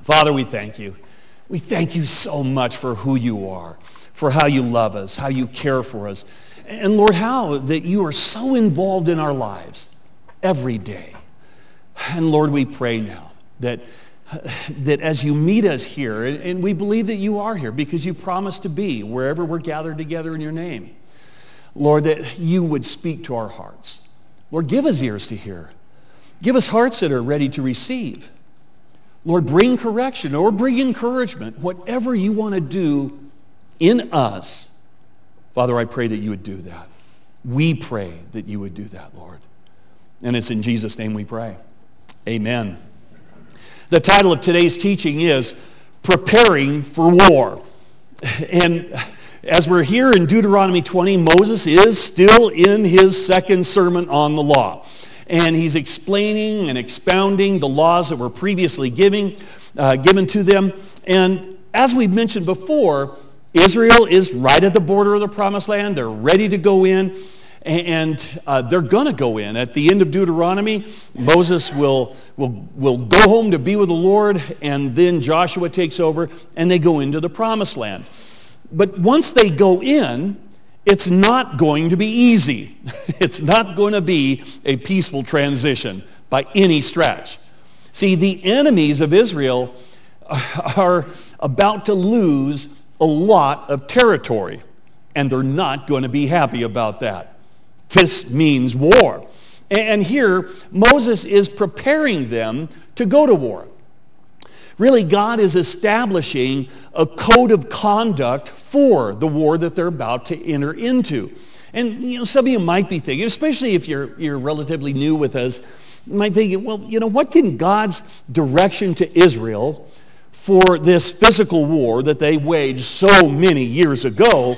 Father, we thank you. We thank you so much for who you are, for how you love us, how you care for us. And Lord, how that you are so involved in our lives every day. And Lord, we pray now that as you meet us here, and we believe that you are here because you promised to be wherever we're gathered together in your name, Lord, that you would speak to our hearts. Lord, give us ears to hear. Give us hearts that are ready to receive. Lord, bring correction or bring encouragement, whatever you want to do in us. Father, I pray that you would do that. We pray that you would do that, Lord. And it's in Jesus' name we pray. Amen. The title of today's teaching is Preparing for War. And as we're here in Deuteronomy 20, Moses is still in his second sermon on the law. And he's explaining and expounding the laws that were previously given to them. And as we've mentioned before, Israel is right at the border of the Promised Land. They're ready to go in, and they're going to go in. At the end of Deuteronomy, Moses will go home to be with the Lord, and then Joshua takes over, and they go into the Promised Land. But once they go in, it's not going to be easy. It's not going to be a peaceful transition by any stretch. See, the enemies of Israel are about to lose a lot of territory, and they're not going to be happy about that. This means war. And here, Moses is preparing them to go to war. Really, God is establishing a code of conduct for the war that they're about to enter into. And some of you might be thinking, especially if you're relatively new with us, you might think, well, what can God's direction to Israel for this physical war that they waged so many years ago,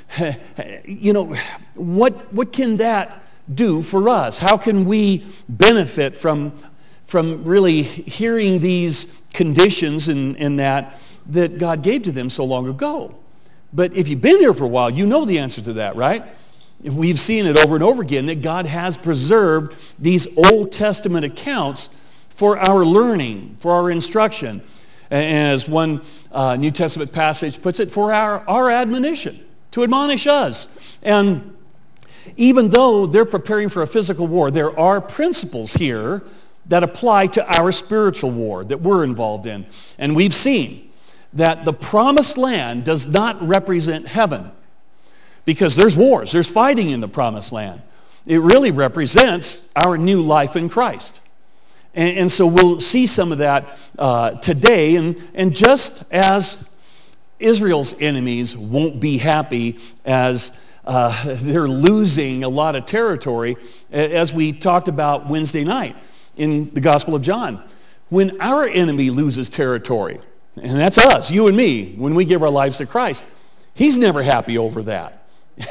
what can that do for us? How can we benefit from really hearing these conditions and that God gave to them so long ago? But if you've been there for a while, you know the answer to that, right? We've seen it over and over again that God has preserved these Old Testament accounts for our learning, for our instruction. As one New Testament passage puts it, for our admonition, to admonish us. And even though they're preparing for a physical war, there are principles here that apply to our spiritual war that we're involved in. And we've seen that the Promised Land does not represent heaven because there's wars, there's fighting in the Promised Land. It really represents our new life in Christ. And so we'll see some of that today. And just as Israel's enemies won't be happy as they're losing a lot of territory, as we talked about Wednesday night in the Gospel of John. When our enemy loses territory, and that's us, you and me, when we give our lives to Christ, he's never happy over that.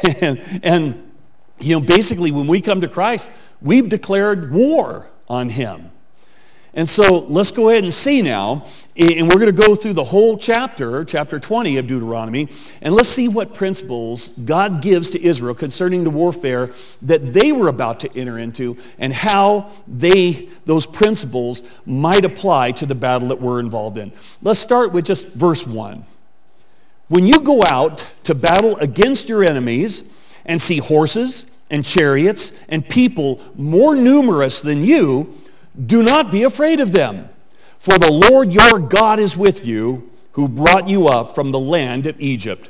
and basically when we come to Christ, we've declared war on him. And so let's go ahead and see now, and we're going to go through the whole chapter 20 of Deuteronomy, and let's see what principles God gives to Israel concerning the warfare that they were about to enter into and how those principles might apply to the battle that we're involved in. Let's start with just verse 1. When you go out to battle against your enemies and see horses and chariots and people more numerous than you, do not be afraid of them, for the Lord your God is with you, who brought you up from the land of Egypt.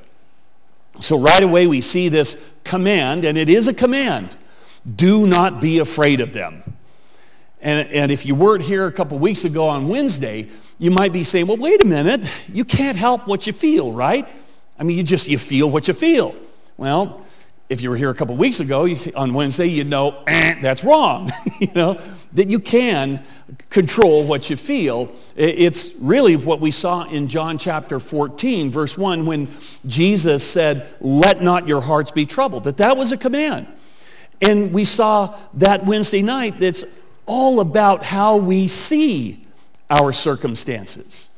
So right away we see this command, and it is a command. Do not be afraid of them. And if you weren't here a couple weeks ago on Wednesday, you might be saying, well, wait a minute, you can't help what you feel, right? I mean, you feel what you feel. Well, if you were here a couple weeks ago on Wednesday, you'd know that's wrong. That you can control what you feel. It's really what we saw in John chapter 14, verse 1, when Jesus said, let not your hearts be troubled. That was a command. And we saw that Wednesday night that's all about how we see our circumstances.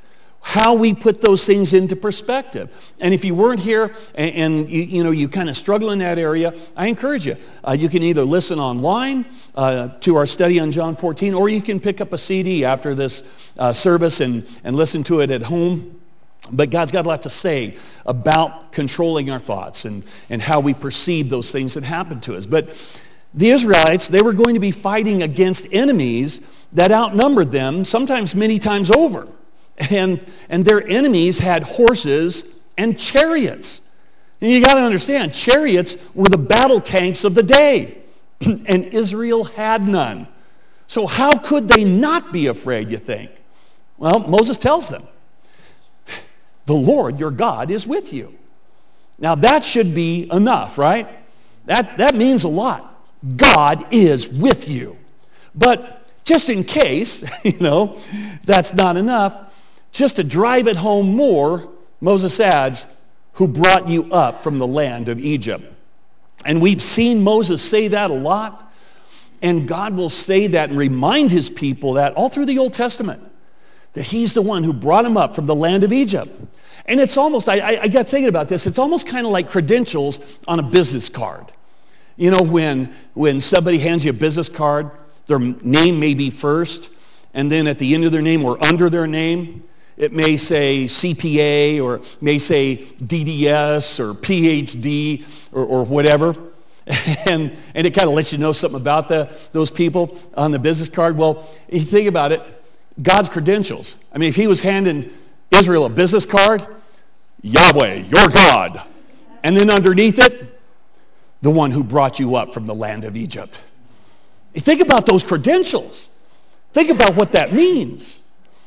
how we put those things into perspective. And if you weren't here and you kind of struggle in that area, I encourage you. You can either listen online to our study on John 14, or you can pick up a CD after this service and listen to it at home. But God's got a lot to say about controlling our thoughts and how we perceive those things that happen to us. But the Israelites, they were going to be fighting against enemies that outnumbered them, sometimes many times over. And their enemies had horses and chariots. And you got to understand, chariots were the battle tanks of the day, and Israel had none. So how could they not be afraid, you think? Well, Moses tells them, the Lord your God is with you. Now that should be enough, right? That means a lot. God is with you. But just in case, that's not enough, just to drive it home more, Moses adds, who brought you up from the land of Egypt. And we've seen Moses say that a lot, and God will say that and remind his people that all through the Old Testament, that he's the one who brought them up from the land of Egypt. And it's almost, I got thinking about this, it's almost kind of like credentials on a business card. When somebody hands you a business card, their name may be first, and then at the end of their name or under their name, it may say CPA or may say DDS or PhD or whatever. And it kind of lets you know something about those people on the business card. Well, if you think about it, God's credentials. I mean, if he was handing Israel a business card, Yahweh, your God. And then underneath it, the one who brought you up from the land of Egypt. You think about those credentials. Think about what that means.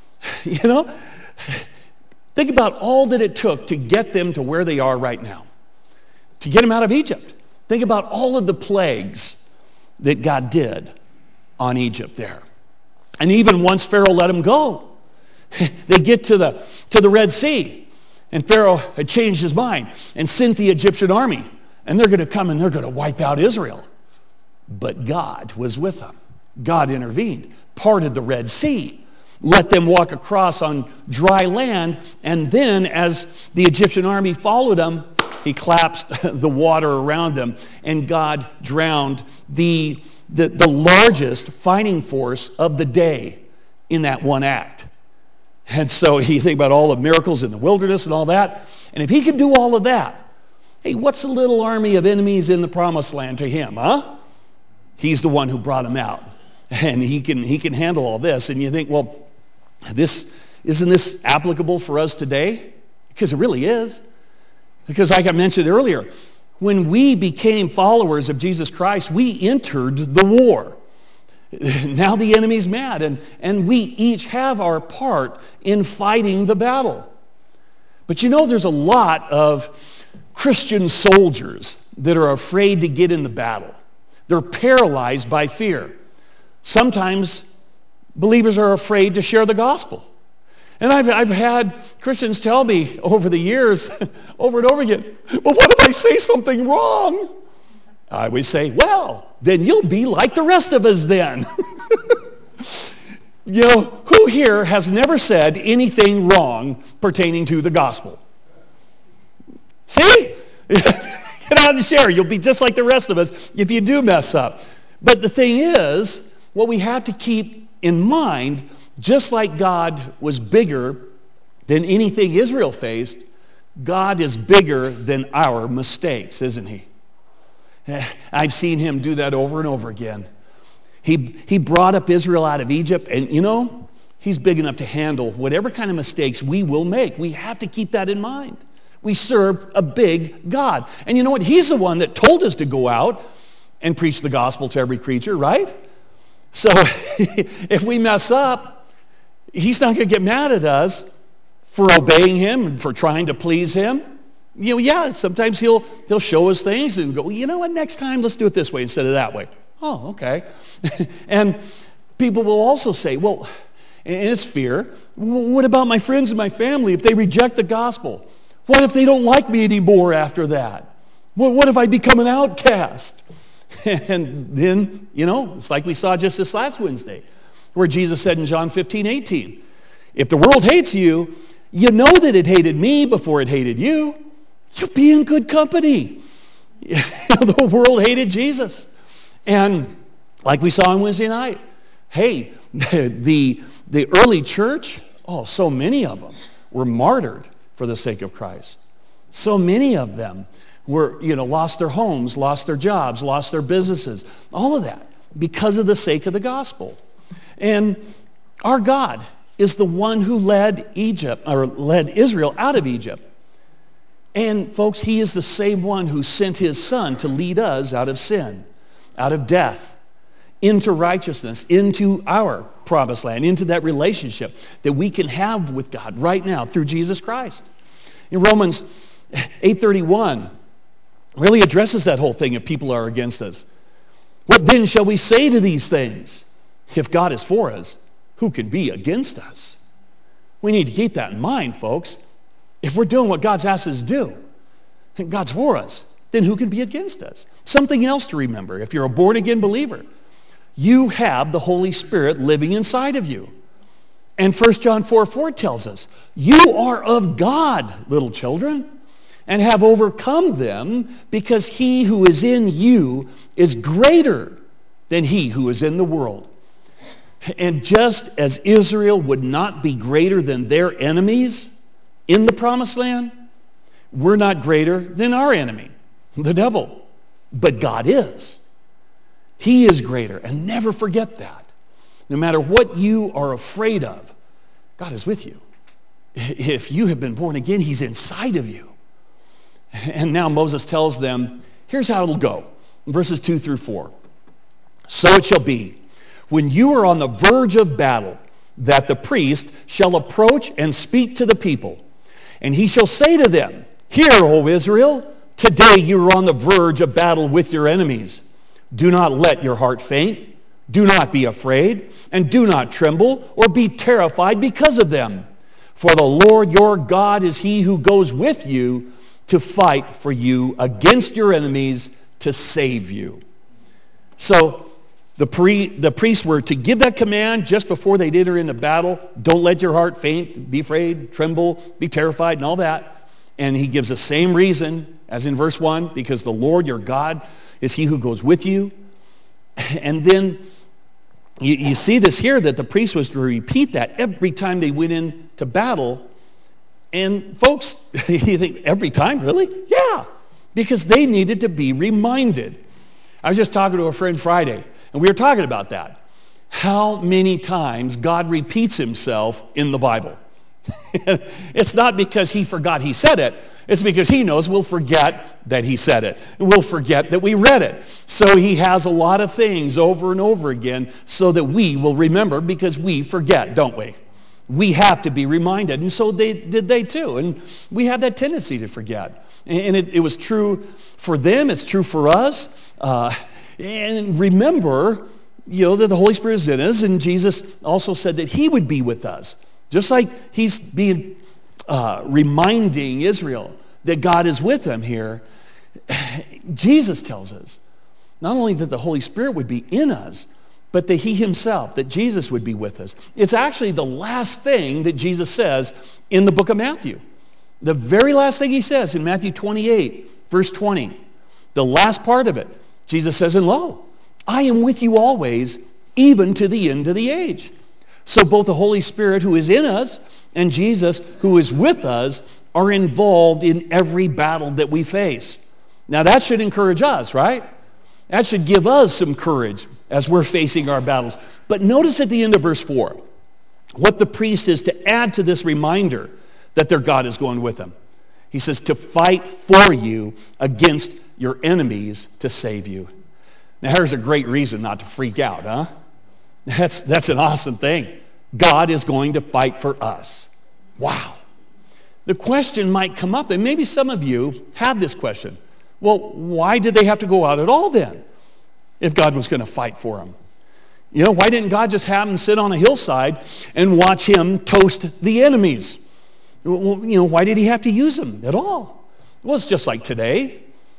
Think about all that it took to get them to where they are right now. To get them out of Egypt. Think about all of the plagues that God did on Egypt there. And even once Pharaoh let them go, they get to the Red Sea. And Pharaoh had changed his mind and sent the Egyptian army. And they're going to come and they're going to wipe out Israel. But God was with them. God intervened, parted the Red Sea, let them walk across on dry land, and then as the Egyptian army followed them, he collapsed the water around them, and God drowned the largest fighting force of the day in that one act. And so you think about all the miracles in the wilderness and all that, and if he could do all of that, hey, what's a little army of enemies in the promised land to him, huh? He's the one who brought them out, and he can handle all this. And you think, well, isn't this applicable for us today? Because it really is. Because like I mentioned earlier, when we became followers of Jesus Christ, we entered the war. Now the enemy's mad, and we each have our part in fighting the battle. But there's a lot of Christian soldiers that are afraid to get in the battle. They're paralyzed by fear. Sometimes believers are afraid to share the gospel. And I've had Christians tell me over the years, over and over again, well, what if I say something wrong? I would say, well, then you'll be like the rest of us then. Who here has never said anything wrong pertaining to the gospel? See? Get out and share. You'll be just like the rest of us if you do mess up. But the thing is, what we have to keep in mind, just like God was bigger than anything Israel faced, God is bigger than our mistakes, isn't he? I've seen him do that over and over again. He brought up Israel out of Egypt, and he's big enough to handle whatever kind of mistakes we will make. We have to keep that in mind. We serve a big God. And you know what? He's the one that told us to go out and preach the gospel to every creature, right? So if we mess up, he's not going to get mad at us for obeying him and for trying to please him. Sometimes he'll show us things and go, well, you know what, next time let's do it this way instead of that way. Oh, okay. And people will also say, well, and it's fear, what about my friends and my family if they reject the gospel? What if they don't like me anymore after that? What if I become an outcast? And then, it's like we saw just this last Wednesday, where Jesus said in John 15:18, if the world hates you, You know that it hated me before it hated you. You'll be in good company. The world hated Jesus. And like we saw on Wednesday night, hey, the early church, so many of them were martyred for the sake of Christ. So many of them were, lost their homes, lost their jobs, lost their businesses, all of that because of the sake of the gospel. And our God is the one who led Israel out of Egypt. And folks, he is the same one who sent his son to lead us out of sin, out of death, into righteousness, into our promised land, into that relationship that we can have with God right now through Jesus Christ. In Romans 8:31, really addresses that whole thing if people are against us. What then shall we say to these things? If God is for us, who can be against us? We need to keep that in mind, folks. If we're doing what God's asked us to do, and God's for us, then who can be against us? Something else to remember, if you're a born-again believer, you have the Holy Spirit living inside of you. And 1 John 4:4 tells us, you are of God, little children, and have overcome them, because he who is in you is greater than he who is in the world. And just as Israel would not be greater than their enemies in the promised land, we're not greater than our enemy, the devil. But God is. He is greater, and never forget that. No matter what you are afraid of, God is with you. If you have been born again, he's inside of you. And now Moses tells them, here's how it'll go. Verses 2-4. So it shall be, when you are on the verge of battle, that the priest shall approach and speak to the people. And he shall say to them, hear, O Israel, today you are on the verge of battle with your enemies. Do not let your heart faint. Do not be afraid, and do not tremble or be terrified because of them. For the Lord your God is he who goes with you to fight for you against your enemies to save you. So the priests were to give that command just before they'd enter into battle. Don't let your heart faint, be afraid, tremble, be terrified, and all that. And he gives the same reason as in verse 1, because the Lord your God is he who goes with you. And then you see this here, that the priest was to repeat that every time they went into battle. And folks, you think, every time, really? Yeah, because they needed to be reminded. I was just talking to a friend Friday, and we were talking about that. How many times God repeats himself in the Bible. It's not because he forgot he said it. It's because he knows we'll forget that he said it. We'll forget that we read it. So he has a lot of things over and over again so that we will remember, because we forget, don't we? We have to be reminded. And so they too. And we have that tendency to forget. And it was true for them. It's true for us. And remember, that the Holy Spirit is in us. And Jesus also said that he would be with us. Just like he's being reminding Israel that God is with them here, Jesus tells us not only that the Holy Spirit would be in us, but that he himself, that Jesus would be with us. It's actually the last thing that Jesus says in the book of Matthew. The very last thing he says in Matthew 28, verse 20. The last part of it, Jesus says, and lo, I am with you always, even to the end of the age. So both the Holy Spirit who is in us and Jesus who is with us are involved in every battle that we face. Now that should encourage us, right? That should give us some courage as we're facing our battles. But notice at the end of verse 4, what the priest is to add to this reminder that their God is going with them. He says, to fight for you against your enemies to save you. Now here's a great reason not to freak out, huh? That's an awesome thing. God is going to fight for us. Wow. The question might come up, and maybe some of you have this question. Well, why did they have to go out at all then, if God was going to fight for them? Why didn't God just have them sit on a hillside and watch him toast the enemies? Well, why did he have to use them at all? Well, it's just like today.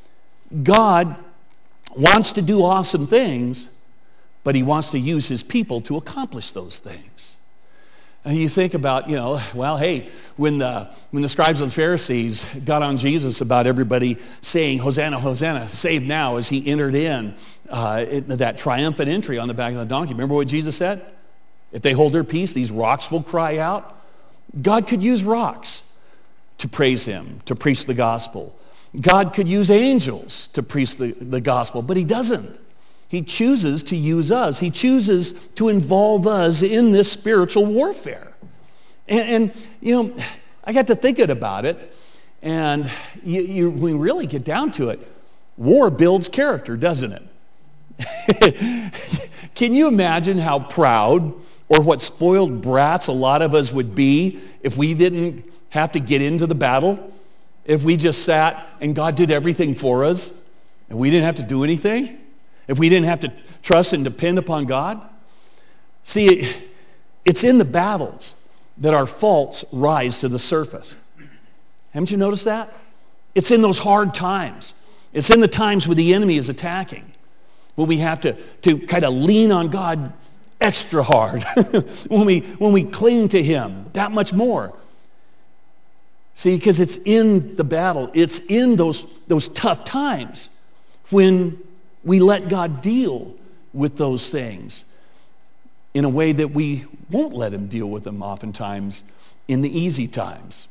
God wants to do awesome things, but he wants to use his people to accomplish those things. You think about, well, hey, when the scribes and the Pharisees got on Jesus about everybody saying, Hosanna, Hosanna, save now, as he entered in that triumphant entry on the back of the donkey. Remember what Jesus said? If they hold their peace, these rocks will cry out. God could use rocks to praise him, to preach the gospel. God could use angels to preach the gospel, but he doesn't. He chooses to use us. He chooses to involve us in this spiritual warfare. And I got to thinking about it, and when we really get down to it, war builds character, doesn't it? Can you imagine how proud or what spoiled brats a lot of us would be if we didn't have to get into the battle? If we just sat and God did everything for us and we didn't have to do anything? If we didn't have to trust and depend upon God? See, it's in the battles that our faults rise to the surface. Haven't you noticed that? It's in those hard times. It's in the times when the enemy is attacking, when we have to kind of lean on God extra hard, when we cling to him that much more. See, because it's in the battle, it's in those tough times when we let God deal with those things in a way that we won't let him deal with them oftentimes in the easy times.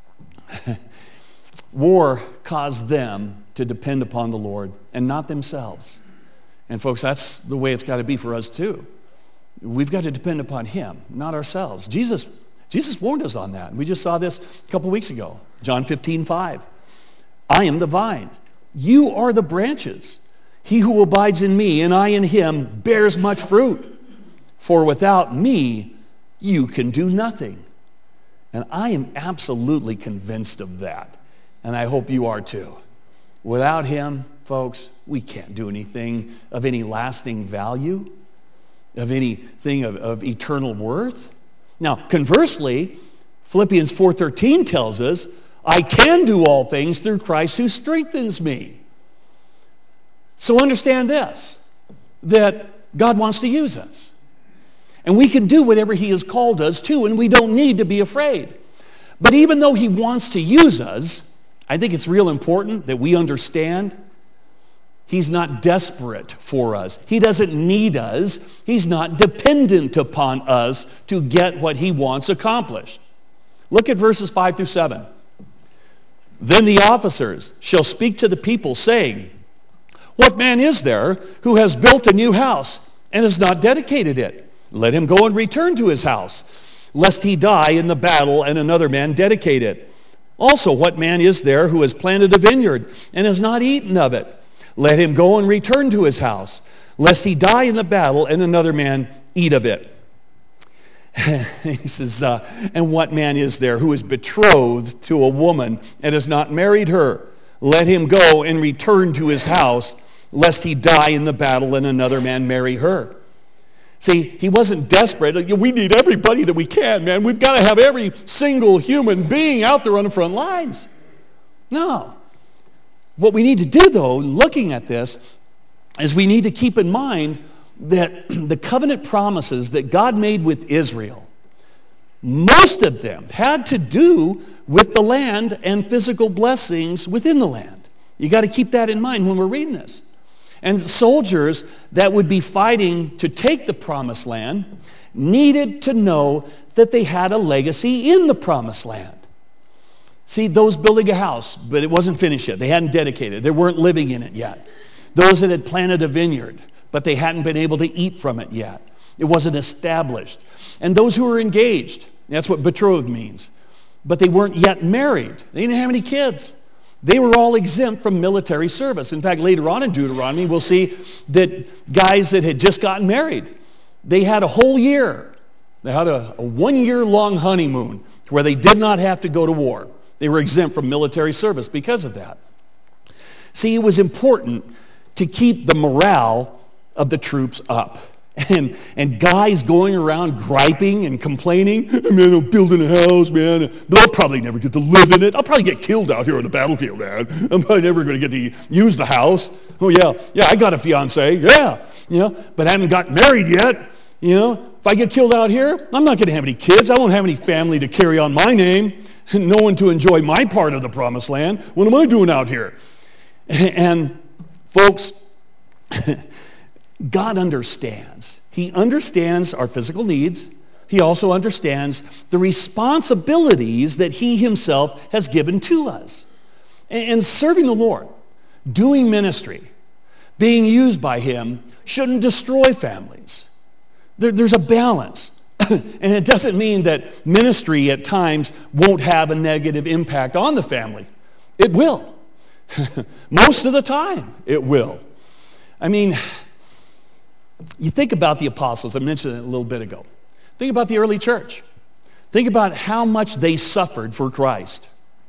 War caused them to depend upon the Lord and not themselves. And folks, that's the way it's got to be for us too. We've got to depend upon him, not ourselves. Jesus warned us on that. We just saw this a couple weeks ago. John 15:5. I am the vine. You are the branches. He who abides in me and I in him bears much fruit. For without me, you can do nothing. And I am absolutely convinced of that. And I hope you are too. Without him, folks, we can't do anything of any lasting value, of anything of eternal worth. Now, conversely, Philippians 4:13 tells us, I can do all things through Christ who strengthens me. So understand this, that God wants to use us. And we can do whatever he has called us to, and we don't need to be afraid. But even though he wants to use us, I think it's real important that we understand he's not desperate for us. He doesn't need us. He's not dependent upon us to get what he wants accomplished. Look at verses 5 through 7. Then the officers shall speak to the people, saying, what man is there who has built a new house and has not dedicated it? Let him go and return to his house, lest he die in the battle and another man dedicate it. Also, what man is there who has planted a vineyard and has not eaten of it? Let him go and return to his house, lest he die in the battle and another man eat of it. He says, and what man is there who is betrothed to a woman and has not married her? Let him go and return to his house, lest he die in the battle and another man marry her. See, he wasn't desperate. We need everybody that we can, man. We've got to have every single human being out there on the front lines. No. What we need to do, though, looking at this, is we need to keep in mind that the covenant promises that God made with Israel, most of them had to do with the land and physical blessings within the land. You got to keep that in mind when we're reading this. And soldiers that would be fighting to take the promised land needed to know that they had a legacy in the promised land. See, those building a house, but it wasn't finished yet. They hadn't dedicated. They weren't living in it yet. Those that had planted a vineyard, but they hadn't been able to eat from it yet. It wasn't established. And those who were engaged, that's what betrothed means, but they weren't yet married. They didn't have any kids. They were all exempt from military service. In fact, later on in Deuteronomy, we'll see that guys that had just gotten married, they had a whole year. They had a 1-year-long honeymoon where they did not have to go to war. They were exempt from military service because of that. See, it was important to keep the morale of the troops up. And guys going around griping and complaining, man, I'm building a house, man, but I'll probably never get to live in it. I'll probably get killed out here on the battlefield, man. I'm probably never going to get to use the house. Oh, yeah, I got a fiance, yeah, but I haven't got married yet. You know, if I get killed out here, I'm not going to have any kids. I won't have any family to carry on my name, no one to enjoy my part of the promised land. What am I doing out here? And folks, God understands. He understands our physical needs. He also understands the responsibilities that he himself has given to us. And serving the Lord, doing ministry, being used by him shouldn't destroy families. There's a balance. And it doesn't mean that ministry at times won't have a negative impact on the family. It will. Most of the time, it will. I mean, you think about the apostles. I mentioned it a little bit ago. Think about the early church. Think about how much they suffered for Christ.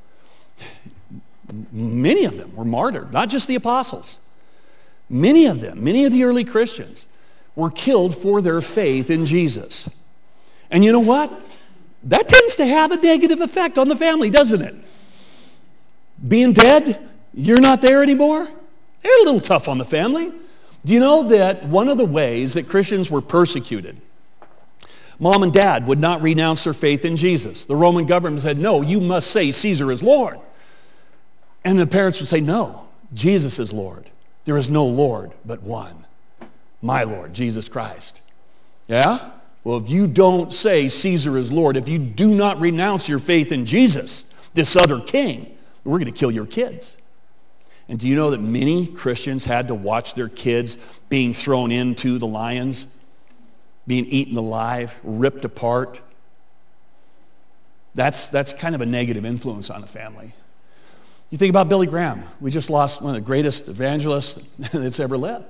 Many of them were martyred, not just the apostles. Many of them, many of the early Christians, were killed for their faith in Jesus. And you know what? That tends to have a negative effect on the family, doesn't it? Being dead, you're not there anymore? It's a little tough on the family. Do you know that one of the ways that Christians were persecuted, mom and dad would not renounce their faith in Jesus. The Roman government said, no, you must say Caesar is Lord. And the parents would say, no, Jesus is Lord. There is no Lord but one, my Lord, Jesus Christ. Yeah? Well, if you don't say Caesar is Lord, if you do not renounce your faith in Jesus, this other king, we're going to kill your kids. And do you know that many Christians had to watch their kids being thrown into the lions, being eaten alive, ripped apart? That's kind of a negative influence on a family. You think about Billy Graham. We just lost one of the greatest evangelists that's ever lived.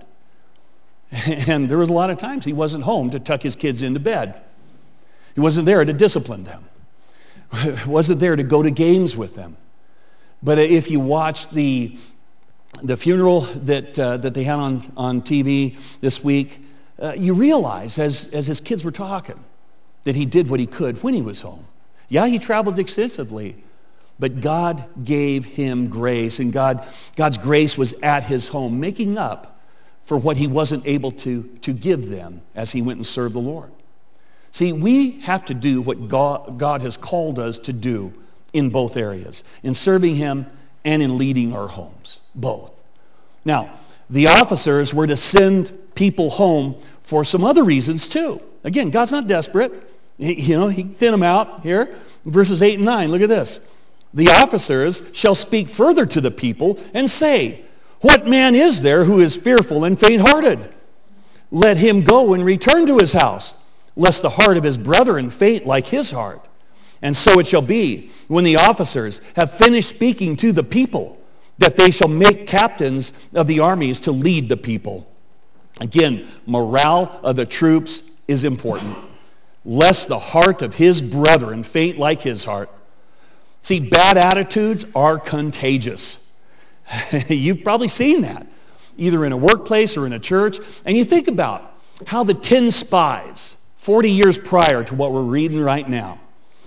And there was a lot of times he wasn't home to tuck his kids into bed. He wasn't there to discipline them. He wasn't there to go to games with them. But if you watch the funeral that they had on TV this week, you realize as his kids were talking that he did what he could when he was home. Yeah, he traveled extensively, but God gave him grace, and God's grace was at his home, making up for what he wasn't able to give them as he went and served the Lord. See, we have to do what God has called us to do in both areas, in serving him and in leading our homes, both. Now, the officers were to send people home for some other reasons too. Again, God's not desperate. He thin them out here. Verses 8 and 9, look at this. The officers shall speak further to the people and say, what man is there who is fearful and faint-hearted? Let him go and return to his house, lest the heart of his brethren faint like his heart. And so it shall be, when the officers have finished speaking to the people, that they shall make captains of the armies to lead the people. Again, morale of the troops is important. Lest the heart of his brethren faint like his heart. See, bad attitudes are contagious. You've probably seen that, either in a workplace or in a church. And you think about how the 10 spies, 40 years prior to what we're reading right now,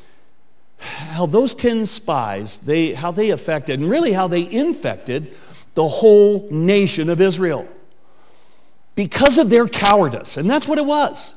how those 10 spies, how they affected, and really how they infected the whole nation of Israel. Because of their cowardice, and that's what it was.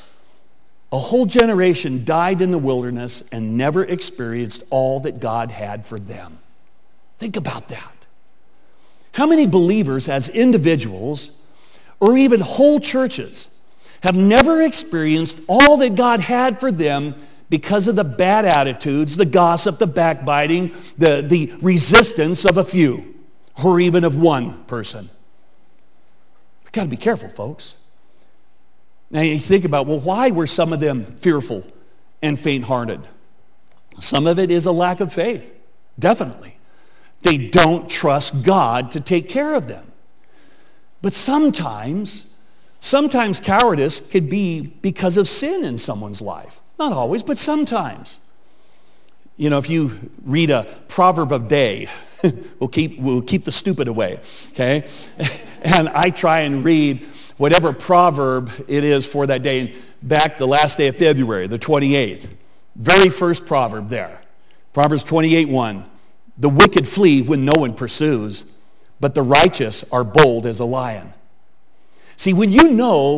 A whole generation died in the wilderness and never experienced all that God had for them. Think about that. How many believers as individuals, or even whole churches, have never experienced all that God had for them because of the bad attitudes, the gossip, the backbiting, the resistance of a few, or even of one person? We've got to be careful, folks. Now you think about, well, why were some of them fearful and faint-hearted? Some of it is a lack of faith, definitely. They don't trust God to take care of them. But sometimes cowardice could be because of sin in someone's life. Not always, but sometimes. You know, if you read a proverb of day, we'll keep the stupid away, okay? And I try and read whatever proverb it is for that day. Back the last day of February, the 28th, very first proverb there. Proverbs 28:1. The wicked flee when no one pursues, but the righteous are bold as a lion. See, when you know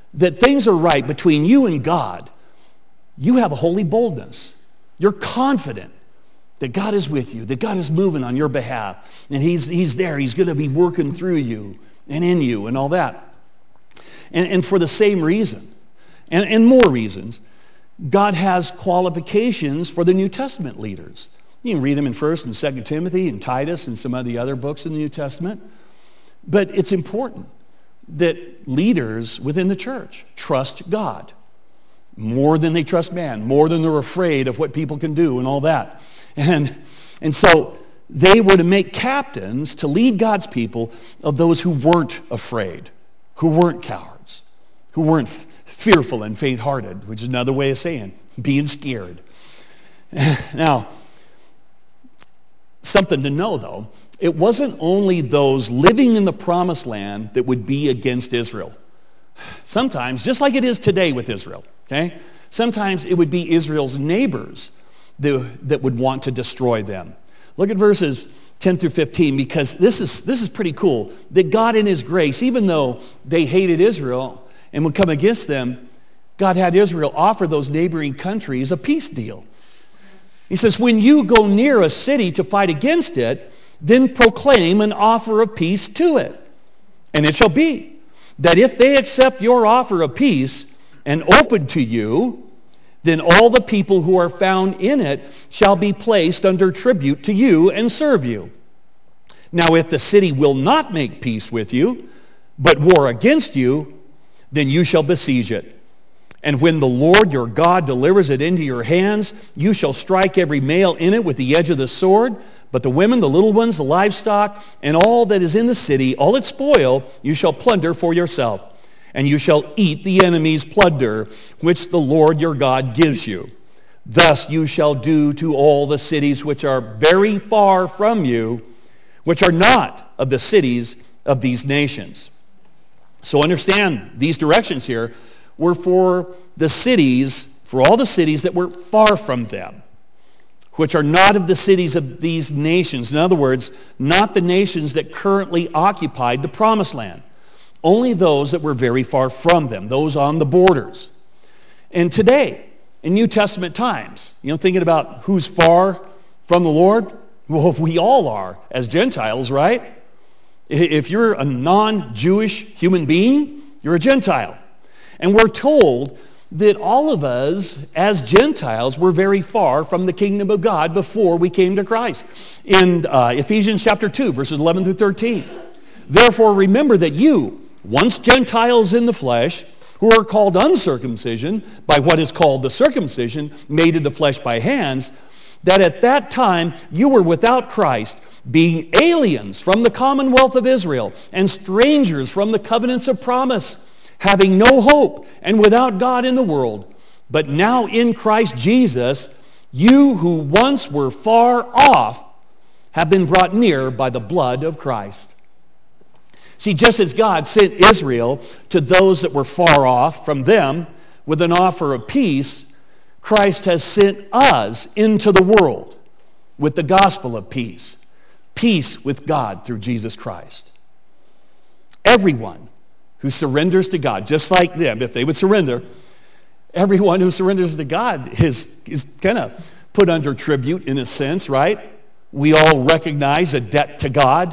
that things are right between you and God, you have a holy boldness. You're confident that God is with you, that God is moving on your behalf, and He's there. He's going to be working through you and in you and all that. And for the same reason, and more reasons, God has qualifications for the New Testament leaders. You can read them in 1st and 2nd Timothy and Titus and some of the other books in the New Testament. But it's important that leaders within the church trust God more than they trust man, more than they're afraid of what people can do and all that. And so they were to make captains to lead God's people of those who weren't afraid, who weren't cowards, who weren't fearful and faint-hearted, which is another way of saying being scared. Now, something to know, though, it wasn't only those living in the promised land that would be against Israel. Sometimes, just like it is today with Israel, okay? Sometimes it would be Israel's neighbors that would want to destroy them. Look at verses 10 through 15, because this is pretty cool, that God in His grace, even though they hated Israel and would come against them, God had Israel offer those neighboring countries a peace deal. He says, when you go near a city to fight against it, then proclaim an offer of peace to it. And it shall be that if they accept your offer of peace and open to you, then all the people who are found in it shall be placed under tribute to you and serve you. Now if the city will not make peace with you, but war against you, then you shall besiege it. And when the Lord your God delivers it into your hands, you shall strike every male in it with the edge of the sword, but the women, the little ones, the livestock, and all that is in the city, all its spoil, you shall plunder for yourself. And you shall eat the enemy's plunder, which the Lord your God gives you. Thus you shall do to all the cities which are very far from you, which are not of the cities of these nations. So understand, these directions here were for the cities, for all the cities that were far from them, which are not of the cities of these nations. In other words, not the nations that currently occupied the promised land. Only those that were very far from them, those on the borders. And today, in New Testament times, thinking about who's far from the Lord, well, we all are as Gentiles, right? If you're a non-Jewish human being, you're a Gentile. And we're told that all of us as Gentiles were very far from the kingdom of God before we came to Christ. In Ephesians chapter 2, verses 11 through 13. Therefore remember that you, once Gentiles in the flesh, who are called uncircumcision by what is called the circumcision made in the flesh by hands, that at that time you were without Christ, being aliens from the commonwealth of Israel and strangers from the covenants of promise, having no hope and without God in the world. But now in Christ Jesus, you who once were far off have been brought near by the blood of Christ. See, just as God sent Israel to those that were far off from them with an offer of peace, Christ has sent us into the world with the gospel of peace. Peace with God through Jesus Christ. Everyone who surrenders to God, just like them, if they would surrender, everyone who surrenders to God is kind of put under tribute in a sense, right? We all recognize a debt to God.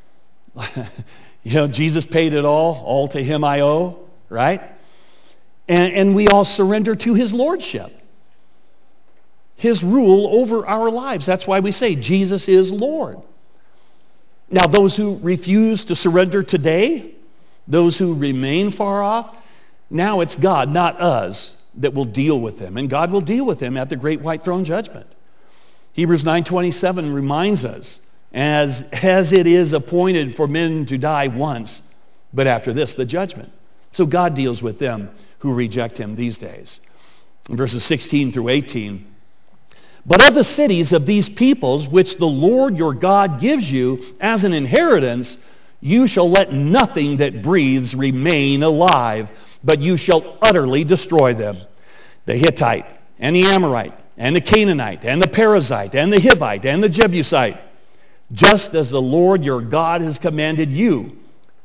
Jesus paid it all to Him I owe, right? And we all surrender to His lordship, His rule over our lives. That's why we say Jesus is Lord. Now, those who refuse to surrender today, those who remain far off, now it's God, not us, that will deal with them. And God will deal with them at the great white throne judgment. Hebrews 9:27 reminds us, as it is appointed for men to die once, but after this, the judgment. So God deals with them who reject Him these days. In verses 16 through 18, but of the cities of these peoples, which the Lord your God gives you as an inheritance, you shall let nothing that breathes remain alive, but you shall utterly destroy them. The Hittite, and the Amorite, and the Canaanite, and the Perizzite, and the Hivite, and the Jebusite, just as the Lord your God has commanded you,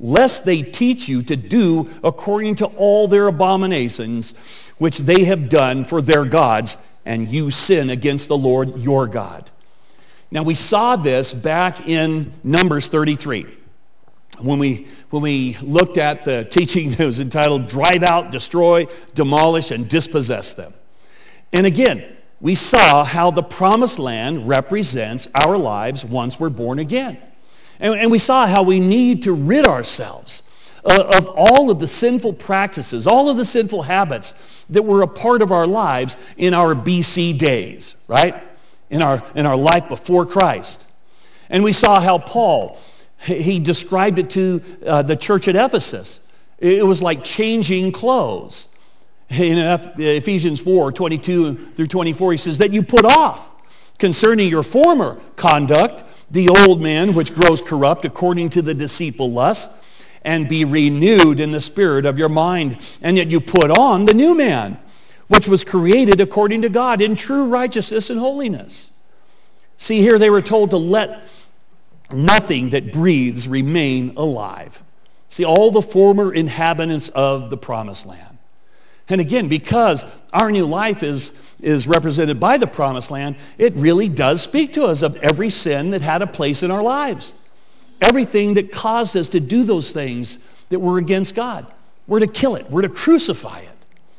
lest they teach you to do according to all their abominations, which they have done for their gods, and you sin against the Lord your God. Now we saw this back in Numbers 33. When we looked at the teaching that was entitled, Drive Out, Destroy, Demolish, and Dispossess Them. And again, we saw how the promised land represents our lives once we're born again. And we saw how we need to rid ourselves of all of the sinful practices, all of the sinful habits that were a part of our lives in our BC days, right? In our life before Christ. And we saw how Paul, he described it to the church at Ephesus. It was like changing clothes. In Ephesians 4, 22 through 24, he says that you put off concerning your former conduct the old man which grows corrupt according to the deceitful lust, and be renewed in the spirit of your mind, and that you put on the new man, which was created according to God in true righteousness and holiness. See, here they were told to let nothing that breathes remain alive. See, all the former inhabitants of the promised land. And again, because our new life is represented by the promised land, it really does speak to us of every sin that had a place in our lives. Everything that caused us to do those things that were against God. We're to kill it. We're to crucify it.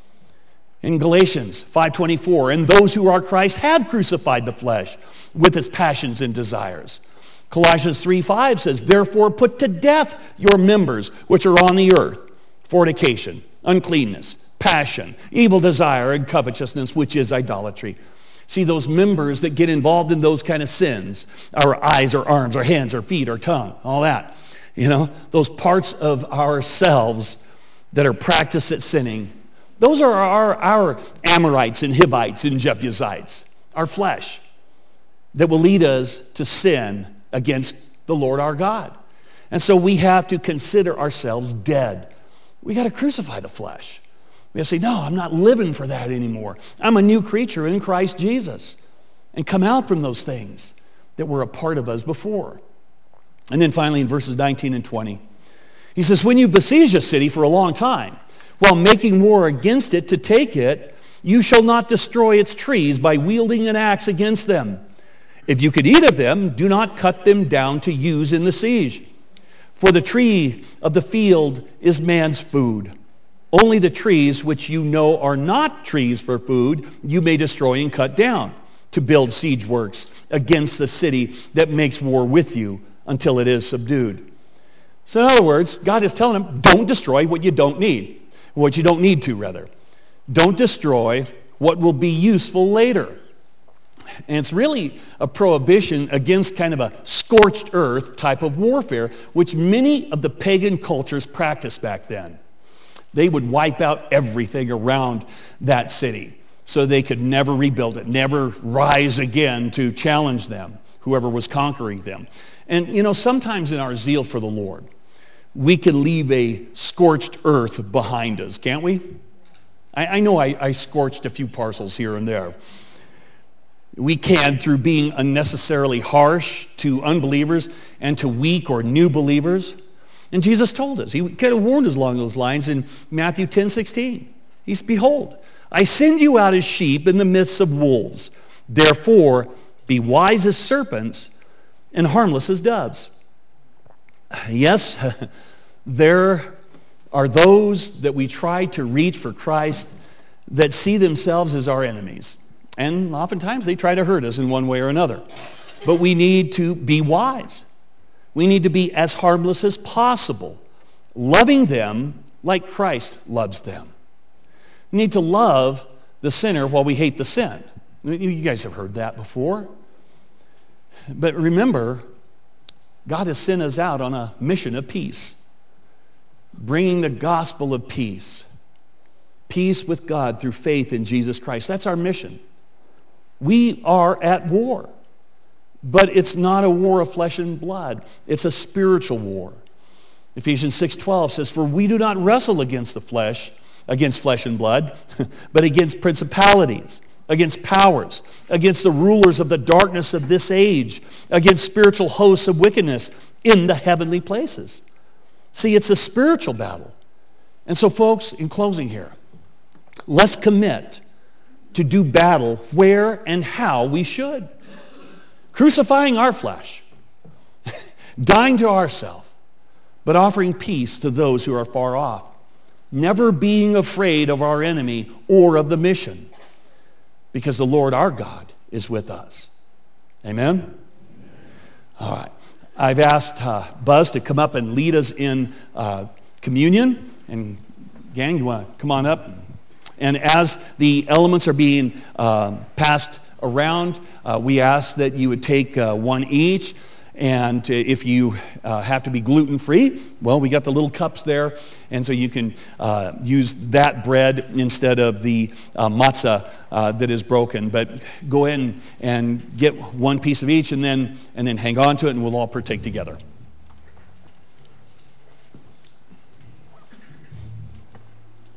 In Galatians 5:24, and those who are Christ have crucified the flesh with its passions and desires. Colossians 3:5 says, therefore put to death your members which are on the earth, fornication, uncleanness, passion, evil desire, and covetousness, which is idolatry. See, those members that get involved in those kind of sins, our eyes, our arms, our hands, our feet, our tongue, all that, those parts of ourselves that are practiced at sinning, those are our Amorites and Hivites and Jebusites, our flesh, that will lead us to sin against the Lord our God. And so we have to consider ourselves dead. We got to crucify the flesh. We have to say, no, I'm not living for that anymore. I'm a new creature in Christ Jesus. And come out from those things that were a part of us before. And then finally in verses 19 and 20, he says, when you besiege a city for a long time, while making war against it to take it, you shall not destroy its trees by wielding an axe against them. If you could eat of them, do not cut them down to use in the siege. For the tree of the field is man's food. Only the trees which you know are not trees for food, you may destroy and cut down to build siege works against the city that makes war with you until it is subdued. So in other words, God is telling them, don't destroy what you don't need. What you don't need to, rather. Don't destroy what will be useful later. And it's really a prohibition against kind of a scorched earth type of warfare, which many of the pagan cultures practiced back then. They would wipe out everything around that city so they could never rebuild it, never rise again to challenge them, whoever was conquering them. And sometimes in our zeal for the Lord, we can leave a scorched earth behind us, can't we? I know I scorched a few parcels here and there. We can through being unnecessarily harsh to unbelievers and to weak or new believers. And Jesus told us, he kind of warned us along those lines in Matthew 10:16. He said, behold, I send you out as sheep in the midst of wolves. Therefore, be wise as serpents and harmless as doves. Yes, there are those that we try to reach for Christ that see themselves as our enemies. And oftentimes they try to hurt us in one way or another. But we need to be wise. We need to be as harmless as possible, loving them like Christ loves them. We need to love the sinner while we hate the sin. You guys have heard that before. But remember, God has sent us out on a mission of peace, bringing the gospel of peace, peace with God through faith in Jesus Christ. That's our mission. We are at war. But it's not a war of flesh and blood. It's a spiritual war. Ephesians 6:12 says, for we do not wrestle against flesh and blood, but against principalities, against powers, against the rulers of the darkness of this age, against spiritual hosts of wickedness in the heavenly places. See, it's a spiritual battle. And so, folks, in closing here, let's commit to do battle where and how we should. Crucifying our flesh, dying to ourselves, but offering peace to those who are far off. Never being afraid of our enemy or of the mission, because the Lord our God is with us. Amen? All right. I've asked Buzz to come up and lead us in communion. And gang, you want to come on up? And as the elements are being passed around, we ask that you would take one each. And if you have to be gluten-free, well, we got the little cups there. And so you can use that bread instead of the matzah that is broken. But go ahead and get one piece of each and then hang on to it, and we'll all partake together.